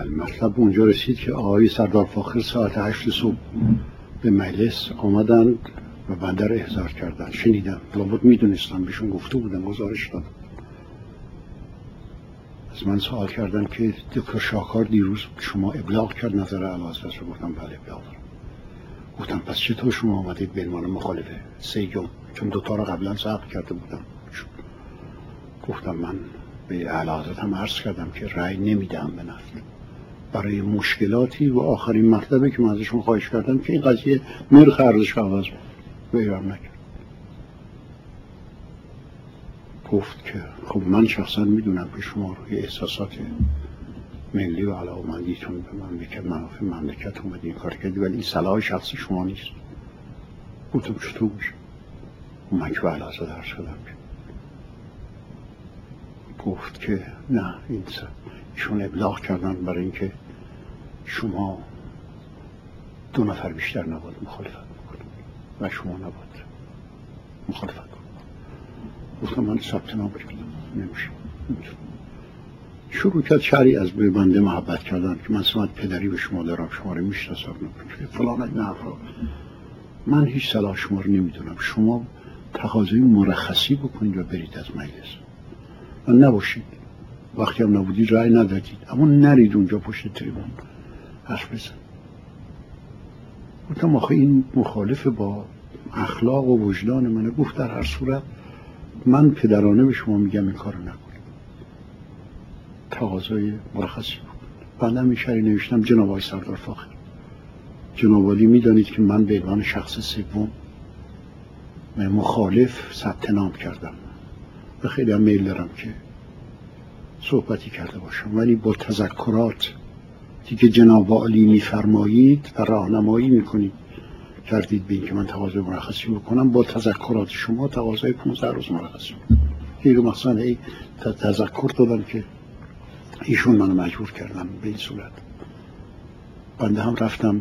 مطلب اونجا رسید که آقای سردار فاخر ساعت 8 صبح به مجلس آمدند و بنده را احضار کردند. شنیدم، لابد میدونستم، بهشون گفته بودم، گزارش دادم. از من سوال کردن که دکتر شاکار دیروز شما ابلاغ کرد نظر اعلیحضرت رو؟ گفتم بله ابلاغ دارم. گفتم پس چطور شما آمدید به عنوان مخالفه سیوم؟ چون دوتا رو قبلا ثبت کرده بودم. گفتم من به اعلیحضرت هم عرض کردم که رأی نمیدم به نفت برای مشکلاتی و آخرین مطلبی که من ازشون خواهش کردم که این قضیه نرخ ارزش عوض به ایران نکرد. گفت که خب من شخصا میدونم که شما روی احساسات ملی و علاقمندیتون به مملکت، منافع مملکت اومدین این کار کردی، ولی این صلاح شخصی شما نیست. گفتم چطور میشه؟ من که به اعلیحضرت عرض کردم. گفت که نه، ایشون ابلاغ کردن برای اینکه شما 2 نفر بیشتر نباید مخالفت بکنید و شما نباید مخالفت کنید. گفتم من ثبت نام کردم، نمیشه. شروع کرد شرعی از به بنده محبت کردن که من سمت پدری به شما دارم، شما رو میشناسم فلان. نه من هیچ صلاح شما رو نمیدونم، شما تقاضای مرخصی بکنید و برید از مجلس و نباشید. وقتی هم نبودید رأی ندادید، اما نرید اونجا پشت تریبون حرف بزن. گفتم آخه این مخالف با اخلاق و وجدان منه. گفت در هر صورت من پدرانه به شما میگم این کارو نکنید، تقاضای مرخصی بکن. بعدم این شرعی نوشتم جناب آقای سردار فاخر، جناب عالی میدانید که من به عنوان شخص سوم مخالف ثبت نام کردم و خیلی هم میل دارم که صحبتی کرده باشم، ولی با تذکرات که جناب عالی میفرمایید و راهنمایی میکنید کردید به این که من تقاضای مرخصی بکنم، با تذکرات شما تقاضای 15 روز مرخصی این رو مثلا تذکر دادم که ایشون منو مجبور کردن به این صورت. بنده هم رفتم،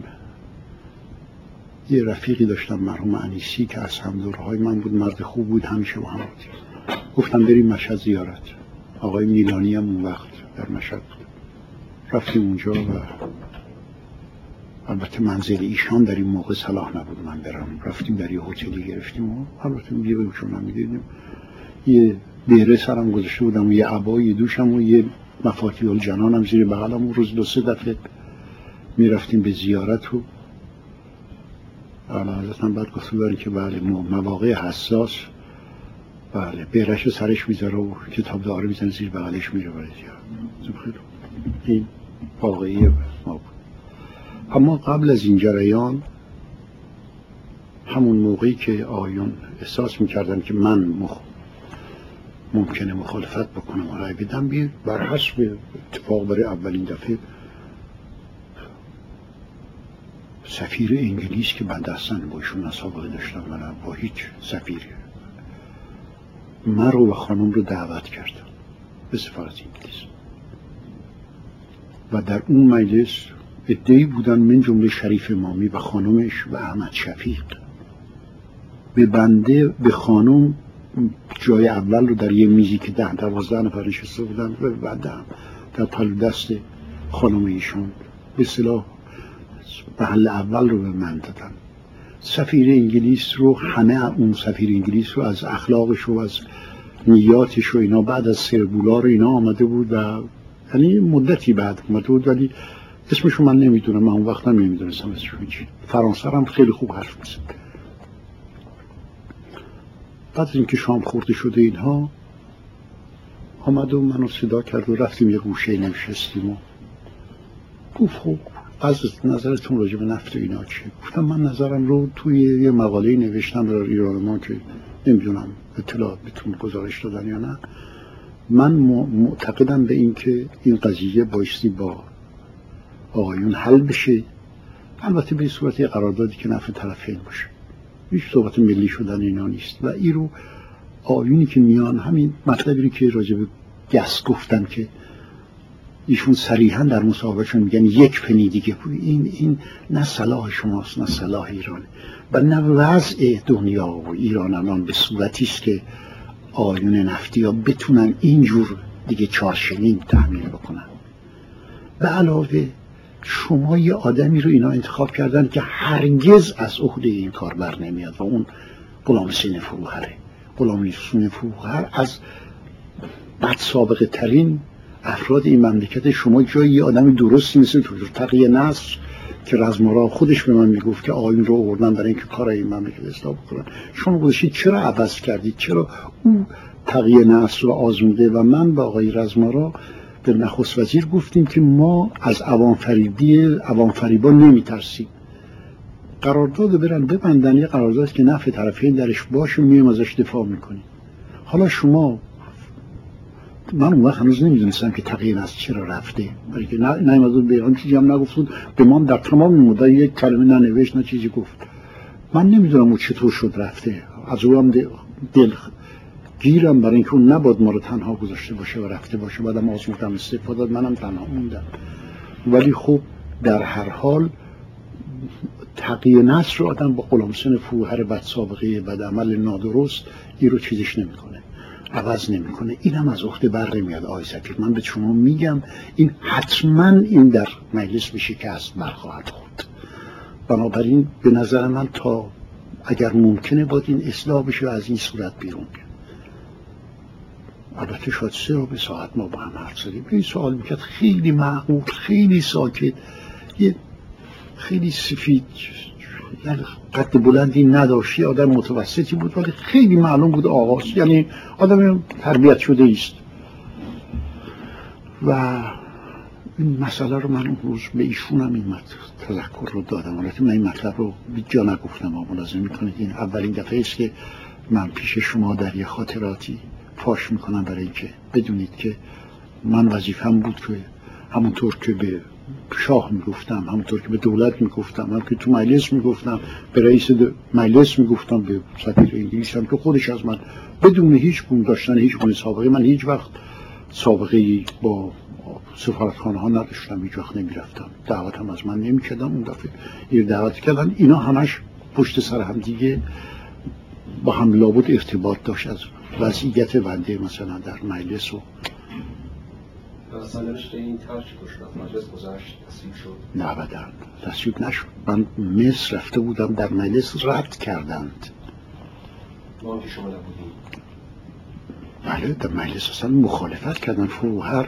یه رفیقی داشتم مرحوم انیسی که از همدورهای من بود، مرد خوب بود، همیشه با هم بود. گفتم بریم مشهد زیارت. آقای میلانی هم اون وقت در مشهد بود. رفتیم اونجا و البته منزل ایشان در این موقع صلاح نبود من برم. رفتیم در یه هتلی گرفتیم و البته میگه چون نمیدیدیم، یه بیره سرم گذاشته بودم و یه عبای دوشم و یه مفاتیح الجنانم زیر بغلم و روز 2-3 دفعه میرفتیم به زیارت و حضرت هم بعد گفته بودن که بله مواقع حساس بله بیرش سرش میذاره و کتاب داره میزنه زیر بغلش میره برای زیارت. این واقعیه ما بود. اما قبل از این جریان، همون موقعی که آقایون احساس میکردن که من ممکنه مخالفت بکنم و رای بدم، بر حسب اتفاق برای اولین دفعه سفیر انگلیس که بنده اصلا با ایشون سابقه داشتم و با هیچ سفیری، من رو و خانم رو دعوت کردم به سفارت انگلیس و در اون مجلس عده‌ای بودن من جمله شریف امامی و خانمش و احمد شفیق. به بنده به خانم جای اول رو در یه میزی که 10-12 نفر نشسته بودن و بنده هم در پلو دست خانم ایشون به اصطلاح محل اول رو به من دادن. سفیر انگلیس رو، همه اون سفیر انگلیس رو از اخلاقش و از نیاتش و اینا بعد از سربولار اینا آمده بود و یعنی مدتی بعد اومده بود، ولی اسمشو من نمیدونم، من اون وقت هم نمیدونستم اسمشو چی. فرانسه هم خیلی خوب حرف میزد. بعد از اینکه شام خورده شده اینها آمد و منو صدا کرد و رفتیم یه گوشه نشستیم و گفت خب از نظرتون راجع به نفت اینا چیه؟ گفتم من نظرم رو توی یه مقاله نوشتم در ایران ما که نمیدونم اطلاعات بهتون گزارش دادن یا نه. من معتقدم به این که این قضیه بایستی با آقایون حل بشه، البته به صورت یه قراردادی که نفع طرفین باشه، هیچ صحبت ملی شدن اینا نیست. و این رو آقایونی که میان همین مطلبی که راجع به گس گفتن که ایشون صریحا در مصاحبهشون میگن 1 پنی دیگه این نه صلاح شماست نه صلاح ایرانه و نه وضع دنیا و ایران الان به صورتی است که آقایون نفتی ها بتونن اینجور دیگه 4 شلینگ تحمیل بکنن. به علاوه شما یه آدمی رو اینا انتخاب کردن که هرگز از عهده این کار بر نمیاد و اون غلامحسین فروهره. غلامحسین فروهر از بد سابقه ترین افراد این مملکت. شما جایی یه آدمی درستی مثل تقی نصر که رزمارا خودش به من میگفت که آقایون رو آوردن برای اینکه کار این مملکت اصلاح بکنن، شما گذاشتید چرا عوض کردید؟ چرا اون تقی نصر رو آزموده و من با آقای رزمارا به نخست وزیر گفتیم که ما از عوام فریبا نمیترسیم، قرارداد برن ببندن، یه قرارداد که نفع طرفین درش باشه میام ازش دفاع میکنیم. حالا شما، من اون وقت هنوز نمیدونستم که تقی نصر چرا رفته، برای که نمیدون به آن چیزی هم نگفتون، به من در تمام مدت یک کلمه ننوشت نه چیزی گفت. من نمیدونم او چطور شد رفته، از او هم دل گیرم برای اینکه اون نباد ما رو تنها گذاشته باشه و رفته باشه. بعدم آزمودم استعفا داد، منم تنها موندم. ولی خب در هر حال تقی نصر رو آدم با غلامحسین فروهر بد سابقه بد عمل نادرست این رو چیزش نمیکنه، عوض نمیکنه. اینم از عهده بر نمیاد آقای سفیر. من به شما میگم این حتما این در مجلس به شکست برخواهد خورد. بنابراین به نظر من تا اگر ممکنه باید این اصلاح بشه و از این صورت بیرون بیاد. البته شاید 3 ساعت ما با هم حرف زدیم. این سوال میکرد خیلی معقول، خیلی ساکت، یه خیلی سفید، یعنی قد بلندی نداشت، آدم متوسطی بود ولی خیلی معلوم بود آقاست، یعنی آدم تربیت شده است. و این مسئله رو من اون روز به ایشون هم این تذکر رو دادم. البته من این مطلب رو بی جا نگفتم، اما ملاحظه میکنید این اولین دفعه است که من پیش شما در یه خاطراتی فاش میکنم، برای اینکه بدونید که من وظیفه‌ام بود که همونطور که به شاه میگفتم، همونطور که به دولت میگفتم، همونطور که تو مجلس میگفتم، به رئیس مجلس میگفتم، به سفیر انگلیس هم که خودش از من بدون هیچ گونه داشتن هیچ گونه سابقه، من هیچ وقت سابقه با سفارتخانه ها نداشتم، هیچ وقت نمیرفتم، دعوت هم از من نمیکردم. اون دفعه این دعوت کردن، اینا همش پشت سر هم دیگه با هم لابد ارتباط داشت از وضعیت بنده مثلا در مجلس. و سرنوشت این ترک کشت مجلس گذشت، تصویب شد؟ نه ابدا تصویب نشد. من مصر رفته بودم، در مجلس رد کردند. ما که شما نبودیم؟ بله در مجلس اصلا مخالفت کردن. فروهر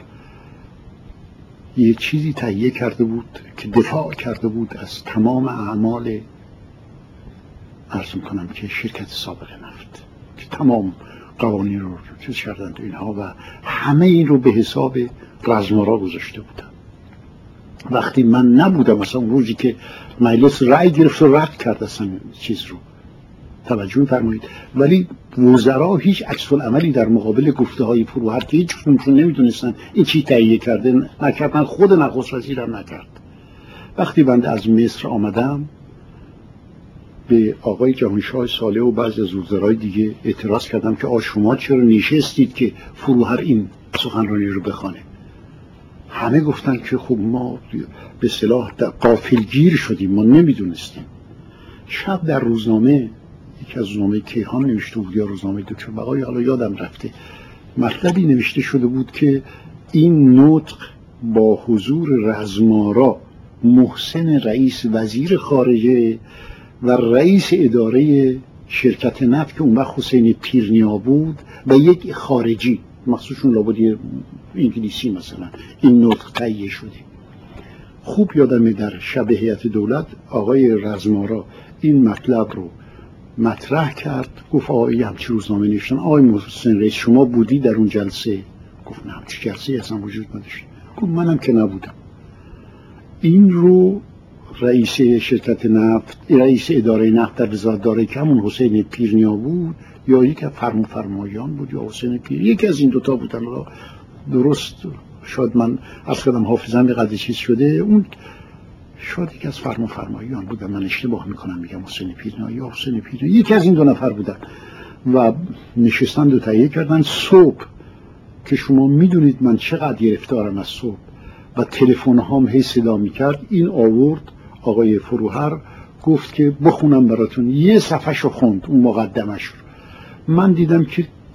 یه چیزی تهیه کرده بود که دفاع کرده بود از تمام اعمال، عرض میکنم که شرکت سابق نفت، که تمام قوانین رو چیز کردن تو اینها و همه این رو به حساب رزمارا گذاشته بودن. وقتی من نبودم، مثلا اون روزی که مجلس رأی گرفت و رد کرد اصلا چیز رو، توجه فرمایید، ولی وزرا هیچ عکس العملی در مقابل گفته های فروهر که هیچ کدومشون نمیدونستن این چی تهیه کرده نکردن، خود نخست وزیرم نکرد. وقتی بنده از مصر آمدم به آقای جهانشاه صالح و بعضی از وزرای دیگه اعتراض کردم که شما چرا نشستید که فروهر این سخنرانی رو بخونه؟ همه گفتن که خب ما به اصطلاح غافلگیر شدیم، ما نمیدونستیم. شب در روزنامه، یکی از روزنامه کیهان نوشته بود یا روزنامه دکتر بقایی، حالا یادم رفته، مطلبی نوشته شده بود که این نطق با حضور رزمارا، محسن رئیس وزیر خارجه و رئیس اداره شرکت نفت که اون وقت حسین پیرنیا بود و یک خارجی، مخصوصشون لابد انگلیسی مثلا، این نطق تهیه شده. خوب یادمه در شب هیئت دولت آقای رزمارا این مطلب رو مطرح کرد، گفت آقای همچی روزنامه نوشتن، آقای محسن رئیس شما بودی در اون جلسه؟ گفت نه همچی جلسه اصلا وجود نداشت. گفت منم که نبودم. این رو رئیس شرکت نفت، رئیس اداره نفت در وزارت دارایی که همون حسین پیرنیا بود یا یک از فرمانیان بود یا حسین پیر، یکی از این دوتا بودن. درست شاید من از خودم حافظم به قدر چیز شده، اون شاید یکی از فرمانیان بودن، من اشتباه میکنم میگم حسین پیرنیا یا حسین پیرنیا، یکی از این 2 نفر بودن و نشستند و تهیه کردن. صبح که شما میدونید من چقدر گرفتارم از صبح و تلفن هام هی صدا میکرد، این آورد آقای فروهر گفت که بخونم براتون، یه صفحه‌شو خوند اون مقدمش رو. من دیدم که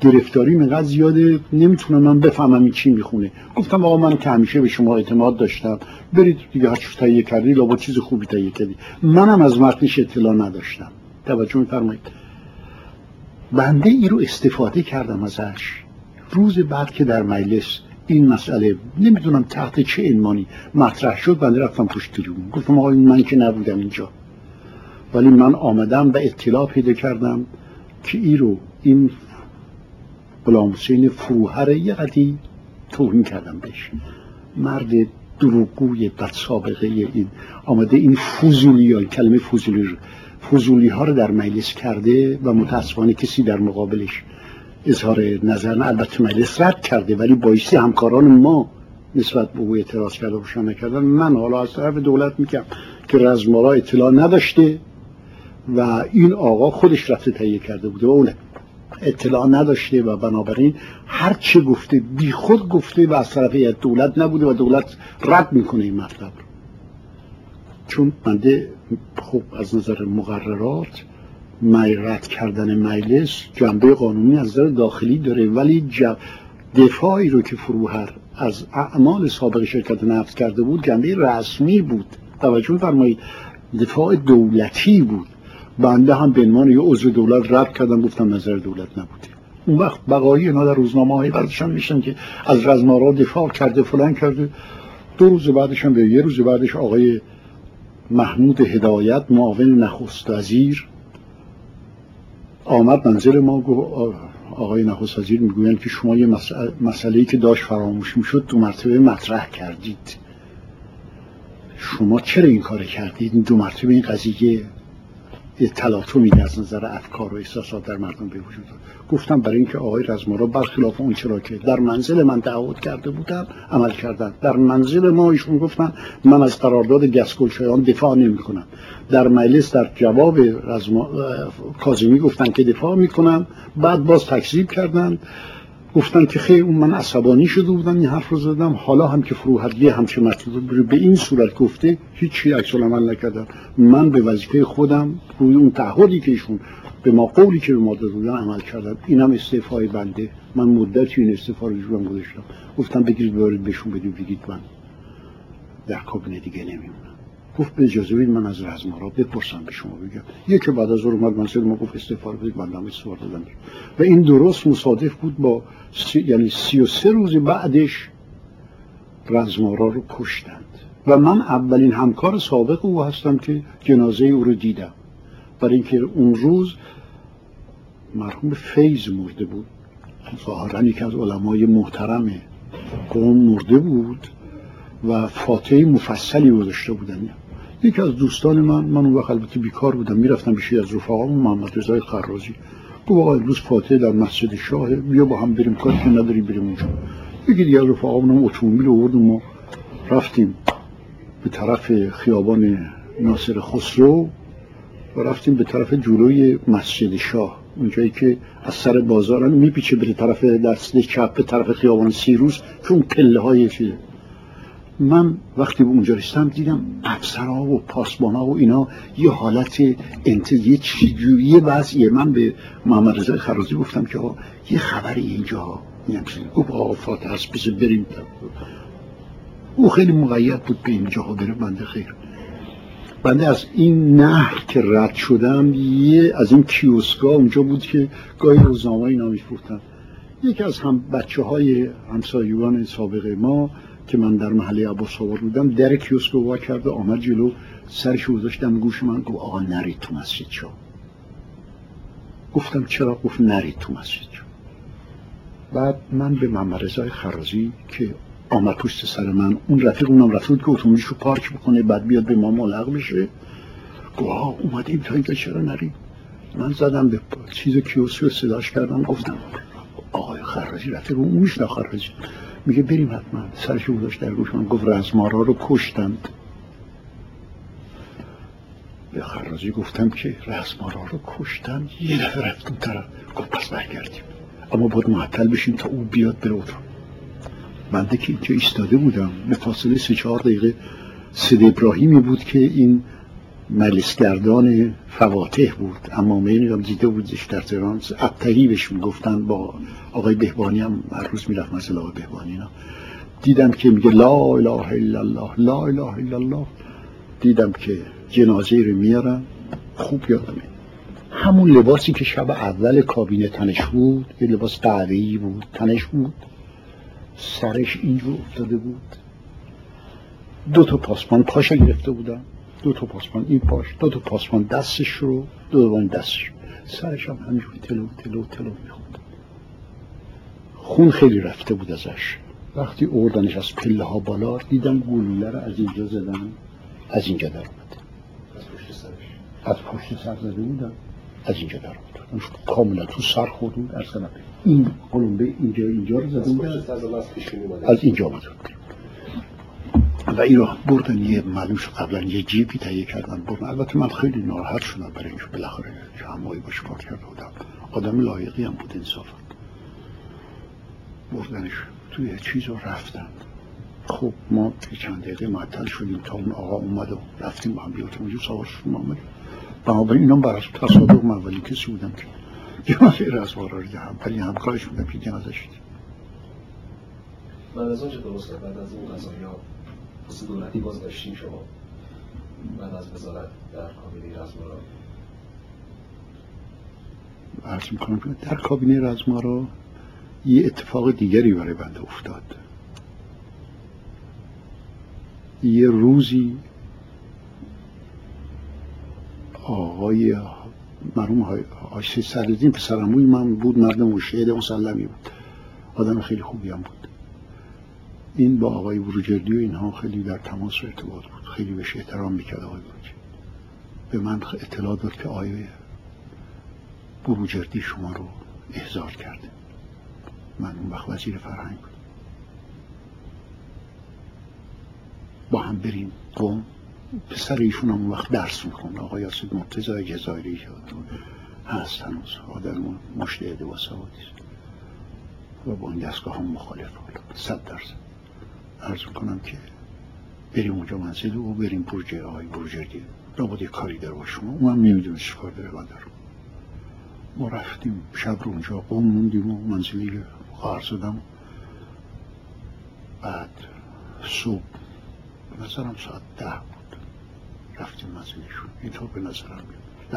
گرفتاری اینقدر زیاده نمیتونم من بفهمم این چی میخونه. گفتم آقا من که همیشه به شما اعتماد داشتم، برید دیگه هر چیز تهیه کردی لابد چیز خوبی تهیه کردی. منم از متنش اطلاع نداشتم. توجه می‌فرمایید. بنده این رو استفاده کردم ازش. روز بعد که در مجلس این مسئله نمیدونم تحت چه عنوانی مطرح شد، بنده رفتم پشت تریبون گفتم آقا من که نبودم اینجا، ولی من آمدم و اطلاع پیدا کردم که این غلام حسین فروهر یه قدی توهین کردم بهش، مرد دروغگوی بد سابقه، این آمده این فضولی، کلمه فضولی ها رو در مجلس کرده و متاسفانه کسی در مقابلش اظهار نظر نه. البته مجلس رد کرده ولی بایستی همکاران ما نسبت به او اعتراض کرده باشن نکردن. من حالا از طرف دولت میگم که رزمارا اطلاع نداشته و این آقا خودش رفته تهیه کرده بوده و اون اطلاع نداشته و بنابراین هر چه گفته بی خود گفته و از طرف دولت نبوده و دولت رد میکنه این مطلب. چون بنده خب از نظر مقررات رد کردن مجلس جنبه قانونی از نظر داخلی داره، ولی دفاعی رو که فروهر از اعمال سابق شرکت نفت کرده بود جنبه رسمی بود. توجه فرمایید، دفاع دولتی بود. بنده هم به عنوان یه عضو دولت رد کردم، گفتم نظر دولت نبوده. اون وقت بقایی اینا در روزنامه‌های بعدشان میشن که از رزمارا دفاع کرده فلان کرده. 2 روز بعدش هم یه روز بعدش آقای محمود هدایت معاون نخست وزیر آمد منزل ما، گفت آقای نخست وزیر میگویند که شما یه مسئله‌ای که داشت فراموش میشد 2 مرتبه مطرح کردید. شما چرا این کار کردید؟ 2 مرتبه این قضیه تلاطمی از نظر افکار و احساسات در مردم به وجود داد. گفتم برای اینکه آقای رزمارا برخلاف اون چرا که در منزل من تعهد کرده بودم عمل کردن. در منزل ما ایشون گفتن من از قرارداد گسگلشایان دفاع نمی‌کنم. در مجلس در جواب کاظمی گفتن که دفاع می‌کنم، بعد باز تکذیب کردن، گفتن که خیر اون من عصبانی شده بودم این حرف رو زدم. حالا هم که فروهر همچین مطلب به این صورت گفته هیچی عکس العمل نکردم. من به وظیفه خودم روی اون تعهدی که ایشون به ما قولی که به ما داده بودن عمل کردم. اینم استعفای بنده. من مدتی این استعفا رو جورم گذاشتم، گفتم بگیرید ببرید بهشون بدید بگید من در کابینه دیگه نمیمونم. گفت به اجازه بدید من از رزمارا بپرسم به شما بگم. یکی بعد از اون اومد منزل ما گفت استعفا رو بدید، بنده هم استعفا دادم. و این درست مصادف بود با یعنی 33 روز بعدش رزمارا رو کشتند و من اولین همکار سابق او هستم که جنازه او رو دیدم. برای اینکه اون روز مرحوم فیض مرده بود، ظاهرا یکی از علمای محترم قوم مرده بود و فاتحه مفصلی گذاشته بودن. یکی از دوستان من اون وقت البته بیکار بودم، میرفتم پیش از رفقام محمد رضای خرازی، گفت آقا امروز فاتحه در مسجد شاه، بیا با هم بریم، کاری که نداری بریم اونجا. یکی دیگه از رفقامون اتومبیل آورد و ما رفتیم به طرف خیابان ناصر خسرو و رفتیم به طرف جلوی مسجد شاه، اونجایی که از سر بازار میپیچه به طرف دست چپ به طرف خیابان سیروس که اون پله های چیه. من وقتی به اونجا رسیدم دیدم افسرها و پاسبانها و اینا یه حالت یه چیزی وضعیه. من به محمد رضا خرازی گفتم که آقا یه خبری اینجا نمیشه. گفت آقا فاتحه است بذار بریم. او خیلی مقید بود به اینجاها بره. بنده خیر، بنده از این نهر که رد شدم یه از این کیوسکا اونجا بود که گاهی روزنامه اینا میفروختن. یکی از بچه‌های همسایگان سابق ما که من در محله عباس آباد بودم در کیوسک وا کرد، آمد جلو، سرش گذاشتم گوش من، گفت آقا نرید تو مسجد شاه. گفتم چرا؟ گفت نرید تو مسجد شاه. بعد من به محمد رضا خرازی که آمد پشت سر من، اون رفیقم رفت که اتومبیلشو پارک بکنه بعد بیاد به ما ملحق بشه، گفت آقا اومدیم تا اینجا چرا نرید؟ من زدم به چیز کیوسک صداش کردم، گفتم آقای خرازی رفیقم اون میشنه خرازی، میگه بریم حتما. سرش گذاشت در گوش من، گفت رزمارا رو کشتند. به خرازی گفتم که رزمارا رو کشتند. یه دفعه رفتم طرف، گفت پس برگردیم اما باید معطل بشیم تا او بیاد بره اتاق. بنده که اینجا ایستاده بودم به فاصله 3-4 دقیقه سید ابراهیمی بود که این مجلسگردان فواتح بود، عمامه اینو دیده بودش در تهران، ابتهی بهش میگفتن. با آقای بهبانی هم هر روز میرفت مثلا آقای بهبانی اینا. دیدم که میگه لا اله الا الله لا اله الا الله. دیدم که جنازه رو میارن. خوب یادمه همون لباسی که شب اول کابینه تنش بود، یه لباس قهوه‌ای بود، تنش بود، سرش اینجور افتاده بود، 2 تا پاسبان پاشو گرفته بودن، 2 تا پاسبان این پاش، 2 تا پاسبان دستش رو، 2 تا دستش، سرش هم همینجور تلو تلو تلو میخوند. خون خیلی رفته بود ازش. وقتی آوردنش از پله ها بالا دیدم گلوله رو از اینجا زدن، از اینجا در اومد، از پشت سر زده بودن، از اینجا در اومد، کاملا تو سر خورد بود. اصلا این قلمبه اینجا رو زده بود، از اینجا اومد و این رو بردن. یه معلومش قبلا یه جیبی تهیه کردن بردن. البته من خیلی ناراحت شدم برای اینکه بالاخره همایی باش کار کرده بودم، آدم لایقی هم بود انصافا. بردنش توی چیز رو رفتن. خب ما چند دقیقه معطل شدیم تا اون آقا اومد و رفتیم با هم بیاد اونجا سوار شدیم آمد. بنابراین اینام برای تصادف من ولی کسی بودم که جنازه رزمارا رو دهم، ولی همکارش بودم که جنازه شد. بعد از آنچه درسته بعد از اون قضایی ها پست دولتی باز داشتیم شما بعد از وزارت در کابینه رزمارا؟ عرض میکنم که در کابینه رزمارا یه اتفاق دیگری برای بنده افتاد. یه روزی آقای مرحوم حاجی سرالدین پسرعموی من بود، مرد مشهد مسلمی بود، آدم خیلی خوبی هم بود. این با آقای بروجردی و اینها خیلی در تماس و ارتباط بود، خیلی بهش احترام میکرد. آقای بروجردی به من اطلاع داد که آقای بروجردی شما رو احضار کرده. من اون وقت وزیر فرهنگ بود. با هم بریم قم. پسر ایشون هم اون وقت درس میخوند، آقای یاسد مرتضی جزایری هست هنوز، آدم مجتهد با سوادی است و با این دستگاه هم مخالف بود 100%. عرض میکنم که بریم اونجا منزل و بریم برج آقای بروجردی، لابد یه کاری داره با شما. اون هم نمیدونه چه کار داره با داره. ما رفتیم شب رو اونجا قم موندیم و منزلی خواهر زدم. بعد صبح به نظرم ساعت 10 بود رفتیم منزلیشون، اینطور به نظرم 10-11.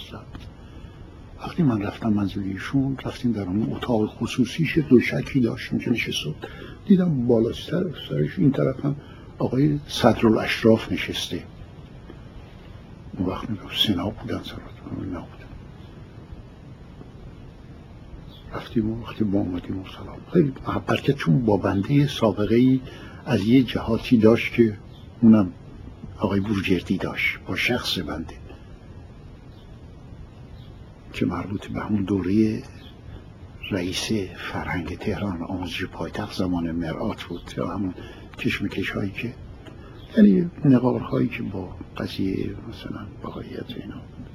وقتی من رفتم منزلیشون رفتیم در اون اتاق خصوصیش، دوشکی داشت اونجا نشسته، دیدم بالا سرش این طرف هم آقای صدرالاشراف نشسته. اون وقت میگم سنا بودن سرات نبودن. رفتیم و وقتی با اومدیم و سلام خیلی محبت، چون با بنده سابقه ای از یه جهاتی داشت که اونم آقای بروجردی داشت با شخص بنده که مربوط به همون دوره رئیس فرهنگ تهران آموزش پایتخت زمان مرآت بود، یا همون کشمکش هایی که یعنی نقارهایی که با قضیه مثلا بهاییت اینا.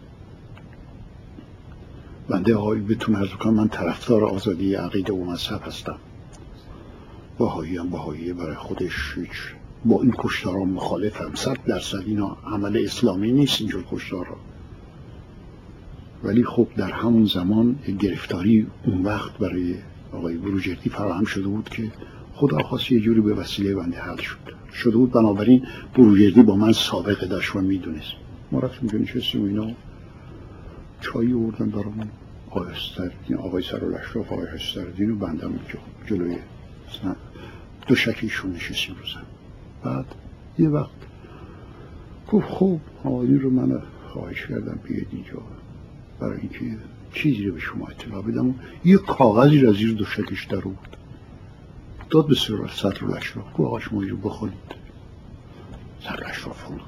بنده آقای بهتون عرض کنم من طرفدار آزادی عقیده و مذهب هستم. بهایی هم بهایی برای خودش هیچ، با این کشتارها مخالفم 100%. اینا عمل اسلامی نیست اینجور کشتارها. ولی خب در همون زمان گرفتاری اون وقت برای آقای بروجردی فراهم شده بود که خدا خواست یه جوری به وسیله بنده حل شده بود. بنابراین بروجردی با من سابقه داشت و میدونست. ما رفتیم که نشستیم اینا چایی آوردن برامون، آقای صدرالاشراف آقای حسدردین و بندم جلوی دو شکیشون نشستیم رو زن. بعد یه وقت گفت خب آقایون رو من خواهش کردم بیاید اینجا برای اینکه چیزی رو به شما اطلاع بدم. یه کاغذی رو از زیر دو شکش در بود داد به صدرالاشراف، گفت آقا شما رو بخونید. صدرالاشراف خوند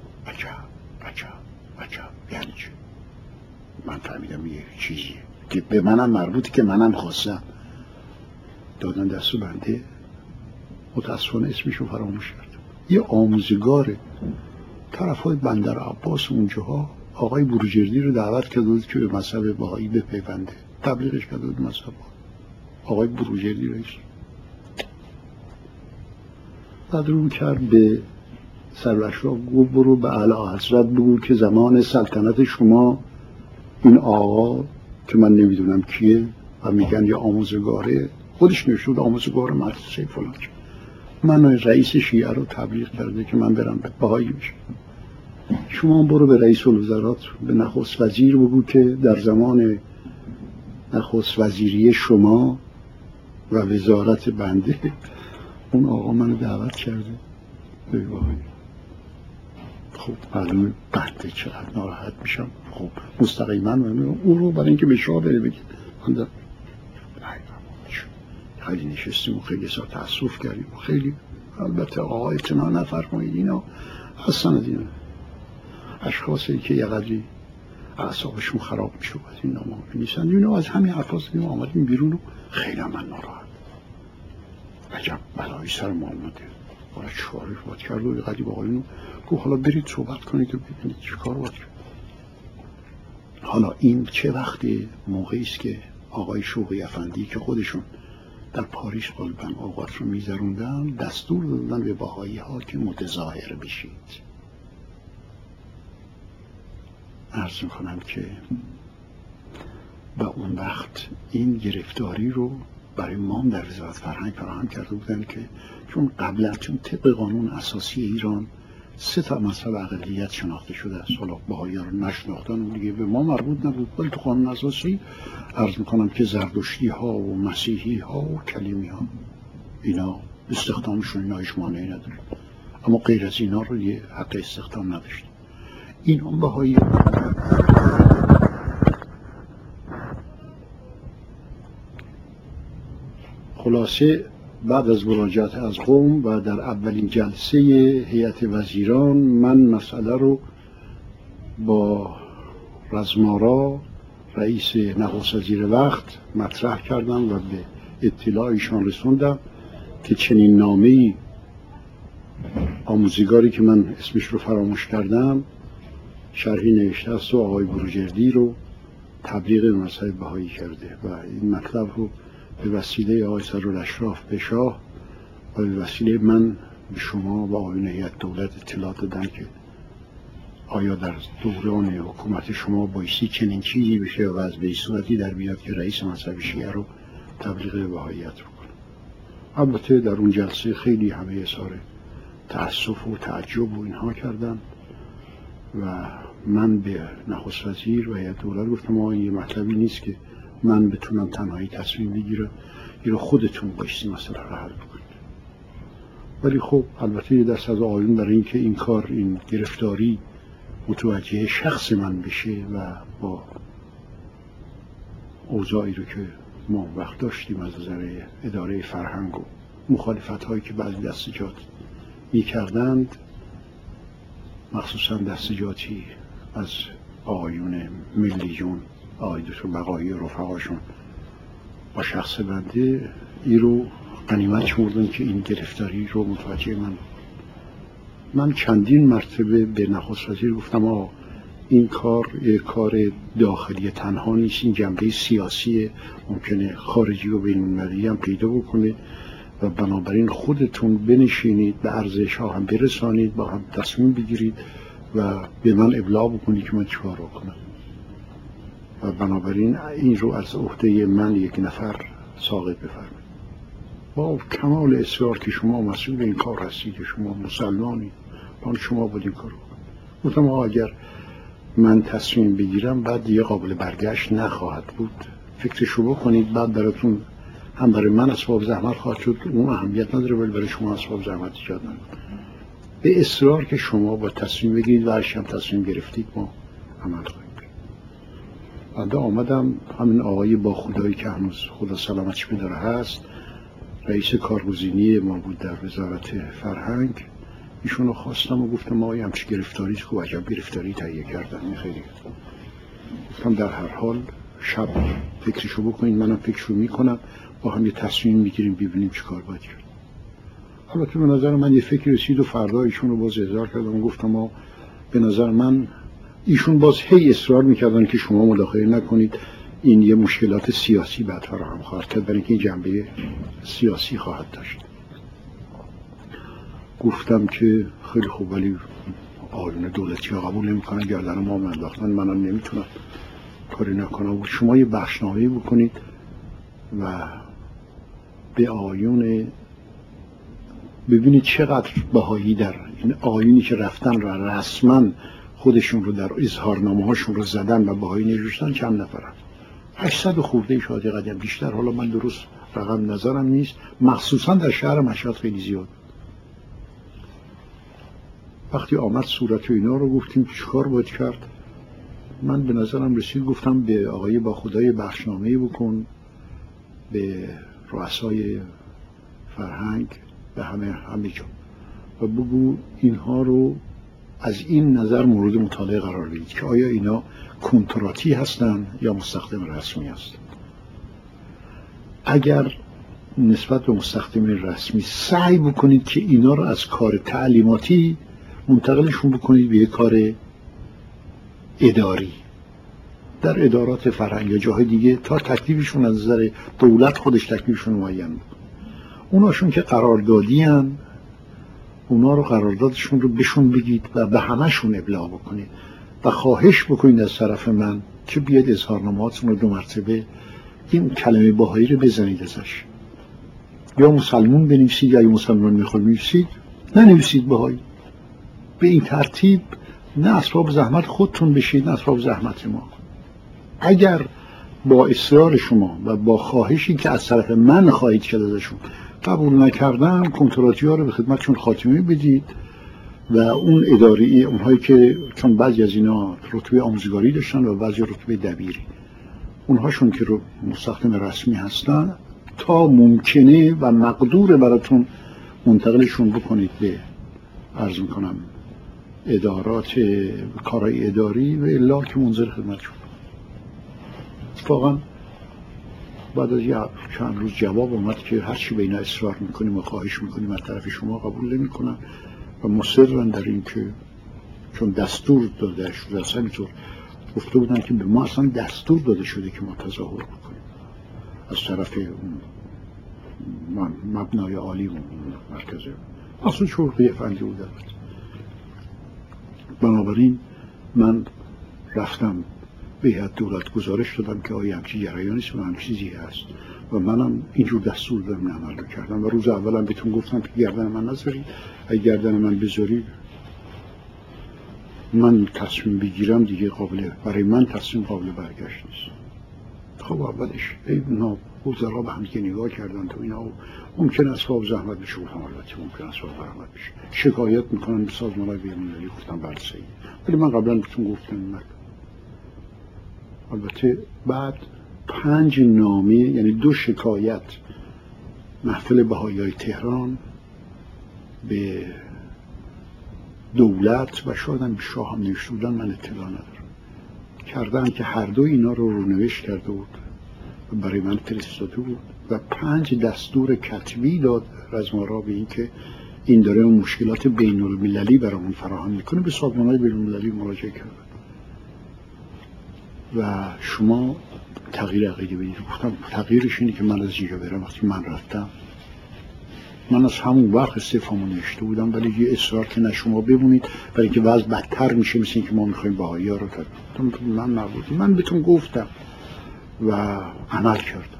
عجب یعنی چه؟ من فهمیدم یه چیزیه که به منم مربوطی که منم خواستم. دادن دست بنده، متاسفانه اسمشو فراموش کردم، یه آموزگار طرف های بندر عباس اونجاها آقای بروجردی رو دعوت کرده بود که به مذهب بهایی بپیونده، تبلیغش کرده بود مذهب آقای بروجردی رئیس. بعد رو کرد به سرورشاه گفت برو به اعلی حضرت بگو که زمان سلطنت شما این آقا که من نمیدونم کیه و میگن یه آموزگاره، خودش نشود آموزگار مدرسه فلان، من رئیس شیعه رو تبلیغ کرده که من برم به بهایی بشم. شما برو به رئیس الوزرات، به نخست وزیر بگو که در زمان نخست وزیری شما و وزارت بنده اون آقا منو دعوت کرده به بهایی. خب معلومه بنده چقدر ناراحت میشم. خب مستقیما اون رو برای اینکه به شاه بره بگید من در خیلی نشستیم و خیلی ساعت تأسف کردیم و خیلی البته آقا اعتنا نفرمایید، اینا اصلا از این اشخاصی که یه قدری اعصابشون خراب میشه از این نامه نیستن، اینا از همین حرفا زدیم آمدیم بیرون و خیلی من ناراحت، عجب بلایی سر ما آمده. حالا چهاری باید کرد و یه قدری با آقایونو گفت حالا برید صحبت کنید که ببینید چه کار باید کرد. حالا این چه وقتی موقعی است که آقای شوقی افندی که خودشون در پاریس غالباً اوقات رو می‌گذروندن دستور دادن به بهایی ها که متظاهر بشید. عرض می‌کنم که و اون وقت این گرفتاری رو برای ما در وزارت فرهنگ فراهم کرده بودن که چون طبق قانون اساسی ایران 3 مذهب اقلیت شناخته شده است، حالا بهایی ها رو نشناختن و دیگه به ما مربوط نبود، ولی تو قانون اساسی عرض میکنم که زردشتی ها و مسیحی ها و کلیمی ها اینا استخدامشون اینا هیچ مانعی نداره، اما غیر از اینا رو یه حق استخدام نداشت. این هم بهایی خلاصه بعد از مراجعت از قم و در اولین جلسه هیئت وزیران من مسئله رو با رزمارا رئیس نخست وزیر وقت مطرح کردم و به اطلاع ایشان رسوندم که چنین نامه‌ای آموزگاری که من اسمش رو فراموش کردم شرحی نوشته است و آقای بروجردی رو تبلیغ مذهب بهایی کرده و این مطلب رو به وسیله آقای سروراشراف به شاه و به وسیله من به شما و آقایون هیئت دولت اطلاع دادن که آیا در دوران حکومت شما بایستی چنین چیزی بشه و از به صورتی در بیاد که رئیس مذهب شیعه رو تبلیغ بهاییت رو کنه. البته در اون جلسه خیلی همه اظهار تأسف و تعجب و اینها کردن و من به نخست وزیر و هیئت دولت گفتم آقا این مطلبی نیست که من بتونم تنهایی تصمیم بگیرم، یا خودتون بایستی مسئله رو حل کنید. ولی خب البته یه دست از آقایون برای اینکه این کار این گرفتاری متوجه شخص من بشه و با اوضاعی رو که ما وقت داشتیم از نظر اداره فرهنگ و مخالفت هایی که بعضی دستجات می کردند، مخصوصا دستجاتی از آقایون ملیون آقای دکتر بقایی و رفقاشون با شخص بنده ای رو غنیمت شمردن که این گرفتاری رو متوجه من چندین مرتبه به نخست وزیر گفتم آقا این کار یک کار داخلی تنها نیست، این جنبه سیاسی ممکنه خارجی و بین‌المللی هم پیدا بکنه و بنابراین خودتون بنشینید به عرض شاه هم برسانید، با هم تصمیم بگیرید و به من ابلاغ بکنید که من چیکار رو کنم و بنابراین این رو از عهده من یک نفر ساقط بفرمایید. با کمال اصرار که شما مسئول این کار هستید، شما مسلمانید، شما باید این کار رو کنید. گفتم آقا اگر من تصمیم بگیرم بعد دیگه قابل برگشت نخواهد بود، فکرشو بکنید، بعد براتون هم برای من اسباب زحمت خواهد شد، اون اهمیت نداره، ولی برای شما اسباب زحمت ایجاد نکنه. به اصرار که شما با تصمیم بگیرید و هرچی هم تصمیم گرفتید ما عمل خواهیم کرد. بعد آمدم همین آقای با خدایی که هنوز خدا سلامتش بداره هست، رئیس کارگزینی ما بود در وزارت فرهنگ، ایشونو خواستم و گفتم آقای همچی گرفتاری است که عجب گرفتاری تهیه کردن. خیلی گفتم در هر حال شب فکرشو بکنید، منم فکرشو میکنم، با هم یه تصمیم میگیریم ببینیم چی کار باید کرد. البته به نظر من یه فکر رسید و فردا ایشون رو باز احضار کردم و گفتم به نظر من ایشون باز هی اصرار میکردن که شما مداخله نکنید، این یه مشکلات سیاسی بعد فراهم خواهد کرد، برای اینکه این جنبه سیاسی خواهد داشت. گفتم که خیلی خوب، ولی آیون دولتی ها قبول نمیکنن، گردن ما انداختن، منم نمیتونم کاری نکنم. شما یه بخشنامه‌ای بکنید و به آیون ببینید چقدر بهایی در این آیونی که رفتن و رسما خودشون رو در اظهارنامه هاشون رو زدن و بهایی نوشتن چند نفرن؟ 800 خورده شاید قدم بیشتر. حالا من درست رقم نظرم نیست، مخصوصا در شهر مشهد خیلی زیاد. وقتی آمد صورت و اینا رو گفتیم چیکار باید کرد، من به نظرم رسید گفتم به آقای با خدای بخشنامه‌ای بکن، به رؤسای فرهنگ، به همه جا، و بگو اینها رو از این نظر مورد مطالعه قرار بدید که آیا اینا کنتراتی هستن یا مستخدم رسمی هستن. اگر نسبت به مستخدم رسمی سعی بکنید که اینا رو از کار تعلیماتی منتقلشون بکنید به یک کار اداری در ادارات فرهنگ یا جاهای دیگه، تا تکلیفشون از نظر دولت خودش تکلیفشون معین بود. اوناشون که قراردادی هن، اونا رو قراردادشون رو بهشون بگید و به همهشون ابلاغ بکنید و خواهش بکنید از طرف من که بیاد اظهارنامه‌هاتون رو 2 مرتبه این کلمه بهایی رو بزنید ازش. یا مسلمون بنویسید یا مسلمان میخواد نویسید، ننویسید بهایی. به این ترتیب نه اسباب زحمت خودتون بشید نه اسباب زحمت ما. اگر با اصرار شما و با خواهشی که از طرف من خواهید کرد ازشون قبول نکردن، کنتراتی ها رو به خدمتشون خاتمه بدید و اون اداری، اونهایی که چون بعضی از اینا رتبه آموزگاری داشتن و بعضی رتبه دبیری، اونهاشون که رو مستخدم رسمی هستن تا ممکنه و مقدور براتون منتقلشون بکنید به عرض میکنم ادارات کارهای اداری و الا که منظر خدمتشون. واقعا بعد از چند روز جواب اومد که هرچی به اینا اصرار میکنیم و خواهش میکنیم از طرف شما قبول نمیکنن و مصرن در این که چون دستور داده شده، اصلا اینطور گفته بودن که به ما اصلا دستور داده شده که ما تظاهر بکنیم از طرف مبنای عالی و مرکز اصلا شرطه فنی بود. بنابراین من رفتم به هیئت دولت گزارش دادم که آیا همچی جریانی است و همچی چیزی هست و منم اینجور دستور دادم عمل کردم و روز اولم بهتون گفتم که گردن من نذارید، اگه گردن من بذارید من تصمیم بگیرم دیگه برای من تصمیم قابل برگشت نیست. خب اولش اینا وزرا به هم که نگاه کردن تو اینا ممکن است اسباب زحمت بشه، گفتم البته ممکن است اسباب زحمت بشه، شکایت میکنن به سازمان‌های بین‌المللی، گفتم بله صحیح، ولی من قبلا بهتون گفتم البته بعد 5 نامه یعنی 2 شکایت محفل بهائیای تهران به دولت و شاید هم به شاه هم نوشته بودن، من اطلاع ندارم، کردن که هر دو اینا رو رونوشت کرده بود و برای من فرستاده بود و 5 دستور کتبی داد رزمارا به این که این داره مشکلات بین المللی برامون فراهم میکنه، به سازمان‌های بین المللی مراجعه کرد و شما تغییر عقیده بدید. گفتم تغییرش اینه که من از اینجا برم. وقتی من رفتم، من از همون وقت استعفامو نوشته بودم، ولی یه اصرار که نه شما بمونید برای که وضع بدتر میشه، مثل اینکه ما میخوایم بهائی‌ها رو تبدیل. من نبودم، من بهتون گفتم و عمل کردم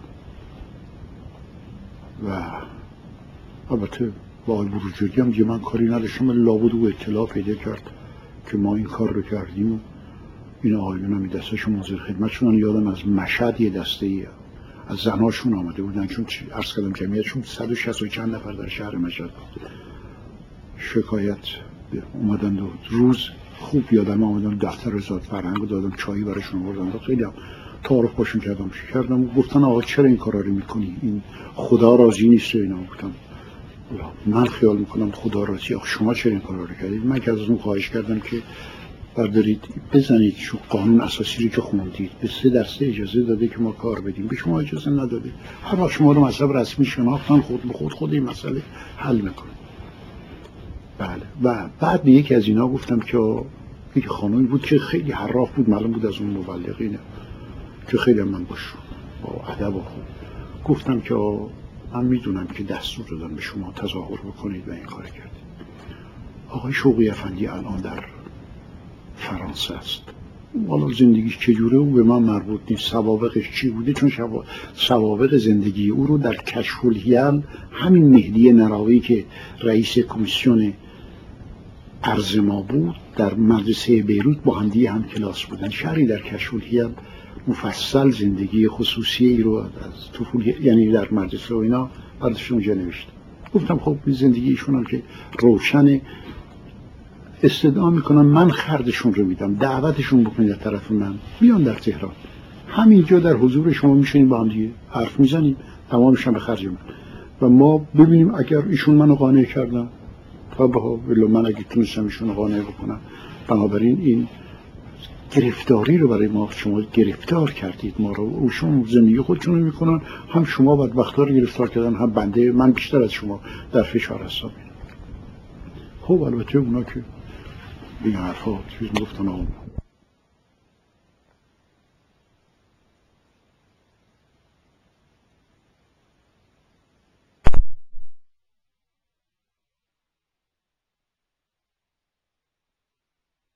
و البته با آقای بروجردی هم دیگه من کاری نداشتم، ولی لابد او اطلاع پیدا کرد که ما این کار رو کردیم و این آقایون هم دستشون حاضر خدمت شدن. یادم از مشهد یه دسته از زناشون آمده بودن، چون عرض کردم جمعیتشون 160 و چند نفر در شهر مشهد بود. شکایت اومدن و روز خوب یادم آمدن دفتر وزارت فرهنگ رو دادم، چایی براشون آوردم، خیلی تعارف باشون کردم و گفتن آقا چرا این کارا رو میکنی، این خدا راضی نیست. اینا گفتم من خیال میکنم خدا راضی، آخه شما چرا این کارا رو کردید؟ من که از اون خواهش کردم که بردارید بزنید چون قانون اساسی رو که خوندید به 3 درصد اجازه داده که ما کار بدیم، به شما اجازه نداده. هر وقت شما رو مذهب رسمی شناختن خود به خود این مسئله حل میکنه. بله. و بعد به یکی از اینا گفتم که یک خانومی بود که خیلی حراف بود، معلوم بود از اون مبلغینه که خیلی من باشون با ادب و خوب، گفتم که من میدونم که دستور دادم به شما تظاهر بکنید و این کار کردید، آقای شوقی افندی الان در فرانسه است. حالا زندگیش چجوره او به من مربوط نیست، سوابقش چی بوده، چون سوابق زندگی او رو در کشف الحیل همین مهدی نراوی که رئیس کمیسیون ارض ما بود در مدرسه بیروت با همدیگه هم کلاس بودن. شهری در کشف الحیل مفصل زندگی خصوصی ای رو از طفولی یعنی در مدرسه و اینا بعدش اونجا نوشته. گفتم خب زندگی ایشون هم که روشن، استدعا میکنم من خردشون رو میدم، دعوتشون بکنید از طرف من بیان در تهران، همینجا در حضور شما میشینیم با هم دیگه حرف میزنیم، تمامش هم به خرج من و ما ببینیم اگر ایشون منو قانع کردن ولی من اگه تونستم ایشون رو قانع بکنم. بنابراین این گرفتاری رو برای ما شما گرفتار کردید ما رو، اوشون زندگی خودشون رو میکنن، هم شما بدبختا رو گرفتار کردن، هم بنده من بیشتر از شما در فشار هستم. خب البته اونا که این حرفا چیز میگفتن